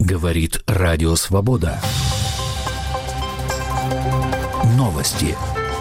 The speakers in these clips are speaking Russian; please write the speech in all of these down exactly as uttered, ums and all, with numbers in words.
Говорит Радио Свобода. Новости.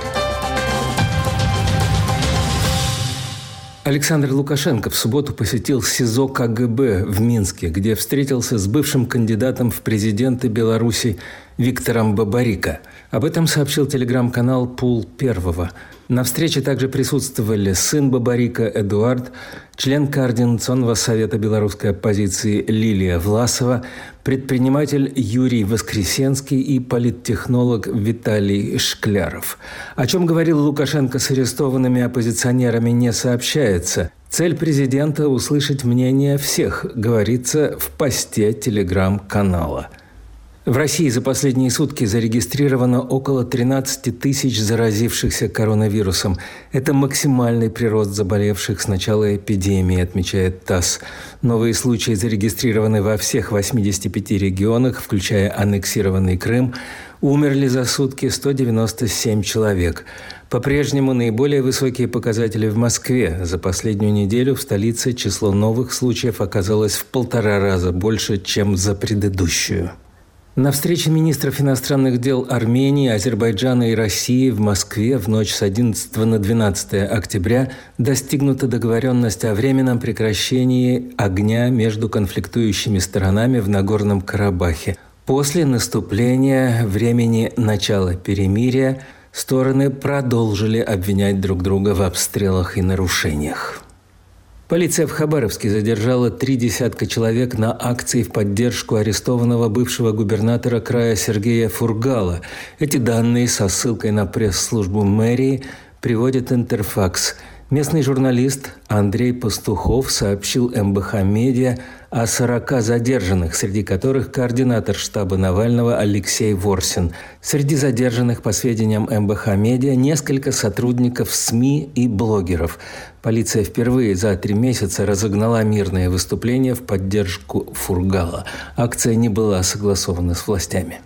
Александр Лукашенко в субботу посетил СИЗО ка гэ бэ в Минске, где встретился с бывшим кандидатом в президенты Беларуси Виктором Бабарико. Об этом сообщил телеграм-канал «Пул Первого». На встрече также присутствовали сын Бабарико Эдуард, член Координационного совета белорусской оппозиции Лилия Власова, предприниматель Юрий Воскресенский и политтехнолог Виталий Шкляров. О чем говорил Лукашенко с арестованными оппозиционерами, не сообщается. Цель президента – услышать мнение всех, говорится в посте телеграм-канала. В России за последние сутки зарегистрировано около тринадцать тысяч заразившихся коронавирусом. Это максимальный прирост заболевших с начала эпидемии, отмечает ТАСС. Новые случаи зарегистрированы во всех восьмидесяти пяти регионах, включая аннексированный Крым. Умерли за сутки сто девяносто семь человек. По-прежнему наиболее высокие показатели в Москве. За последнюю неделю в столице число новых случаев оказалось в полтора раза больше, чем за предыдущую. На встрече министров иностранных дел Армении, Азербайджана и России в Москве в ночь с одиннадцатого на двенадцатое октября достигнута договоренность о временном прекращении огня между конфликтующими сторонами в Нагорном Карабахе. После наступления времени начала перемирия стороны продолжили обвинять друг друга в обстрелах и нарушениях. Полиция в Хабаровске задержала три десятка человек на акции в поддержку арестованного бывшего губернатора края Сергея Фургала. Эти данные со ссылкой на пресс-службу мэрии приводит Интерфакс. Местный журналист Андрей Пастухов сообщил эм бэ ха Медиа о сорока задержанных, среди которых координатор штаба Навального Алексей Ворсин. Среди задержанных, по сведениям эм бэ ха Медиа, несколько сотрудников СМИ и блогеров. Полиция впервые за три месяца разогнала мирные выступления в поддержку Фургала. Акция не была согласована с властями.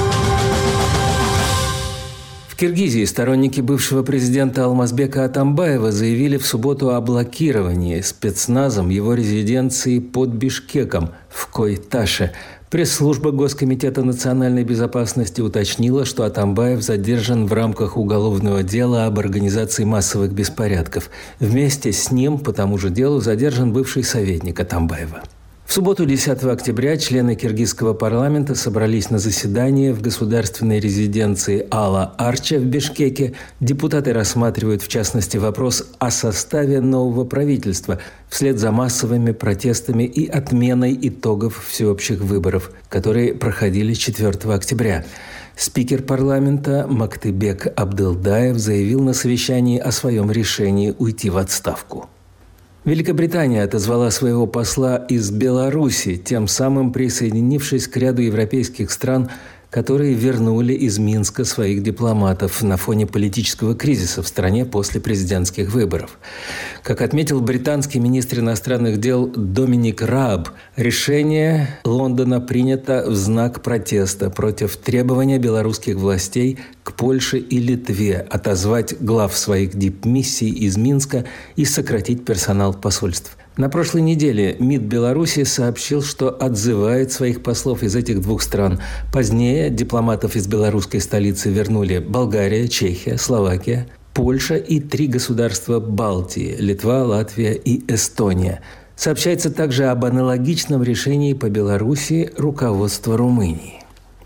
В Киргизии сторонники бывшего президента Алмазбека Атамбаева заявили в субботу о блокировании спецназом его резиденции под Бишкеком в Кой-Таше. Пресс-служба Госкомитета национальной безопасности уточнила, что Атамбаев задержан в рамках уголовного дела об организации массовых беспорядков. Вместе с ним по тому же делу задержан бывший советник Атамбаева. В субботу, десятого октября, члены киргизского парламента собрались на заседание в государственной резиденции Ала-Арча в Бишкеке. Депутаты рассматривают, в частности, вопрос о составе нового правительства вслед за массовыми протестами и отменой итогов всеобщих выборов, которые проходили четвертого октября. Спикер парламента Мактыбек Абдылдаев заявил на совещании о своем решении уйти в отставку. Великобритания отозвала своего посла из Беларуси, тем самым присоединившись к ряду европейских стран, которые вернули из Минска своих дипломатов на фоне политического кризиса в стране после президентских выборов. Как отметил британский министр иностранных дел Доминик Рааб, решение Лондона принято в знак протеста против требования белорусских властей к Польше и Литве отозвать глав своих дипмиссий из Минска и сократить персонал посольств. На прошлой неделе МИД Беларуси сообщил, что отзывает своих послов из этих двух стран. Позднее дипломатов из белорусской столицы вернули Болгария, Чехия, Словакия, Польша и три государства Балтии – Литва, Латвия и Эстония. Сообщается также об аналогичном решении по Беларуси руководства Румынии.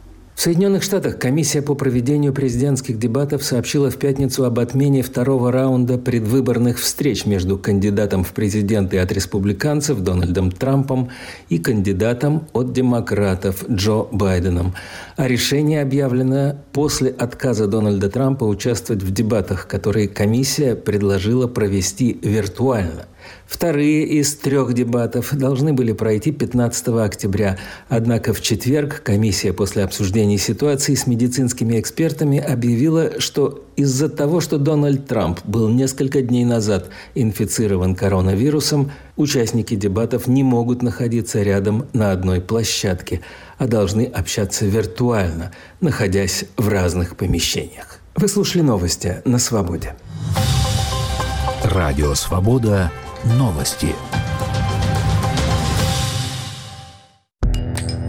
В Соединенных Штатах комиссия по проведению президентских дебатов сообщила в пятницу об отмене второго раунда предвыборных встреч между кандидатом в президенты от республиканцев Дональдом Трампом и кандидатом от демократов Джо Байденом. А решение объявлено после отказа Дональда Трампа участвовать в дебатах, которые комиссия предложила провести виртуально. Вторые из трех дебатов должны были пройти пятнадцатого октября. Однако в четверг комиссия после обсуждения ситуации с медицинскими экспертами объявила, что из-за того, что Дональд Трамп был несколько дней назад инфицирован коронавирусом, участники дебатов не могут находиться рядом на одной площадке, а должны общаться виртуально, находясь в разных помещениях. Вы слушали новости на Свободе. Радио Свобода. Новости.